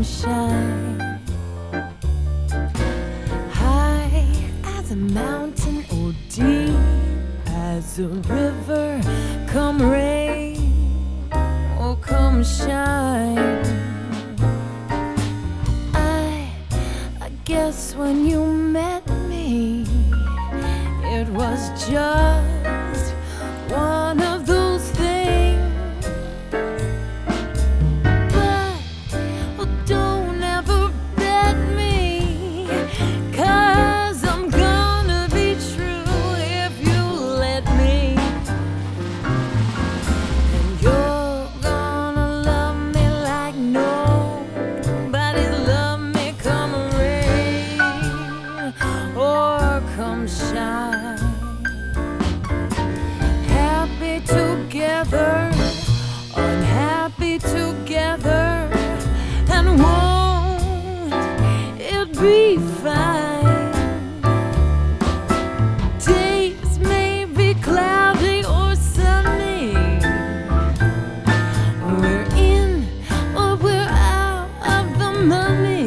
shine. High as a mountain or deep as a river, come rain or come shine. I guess when you met me, it was just one of those things. But don't ever bet me, 'cause I'm gonna be true if you let me. And you're gonna love me like nobody's loved me, come rain or come shine. Happy together, unhappy together, and won't it be fine? Days may be cloudy or sunny, we're in or we're out of the money,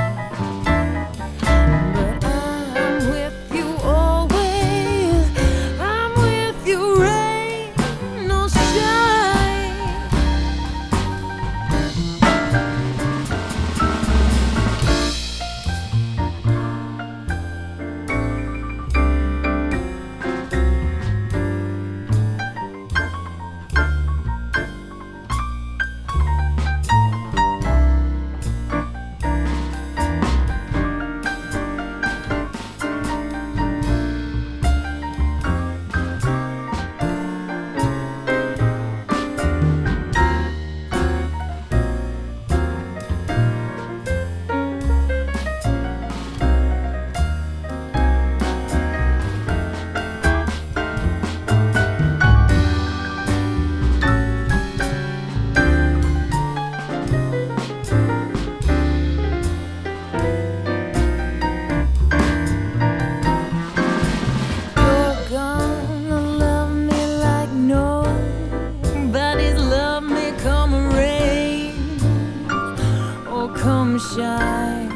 but I'm with you always. I'm with you, rain or shine. Come rain or come shine.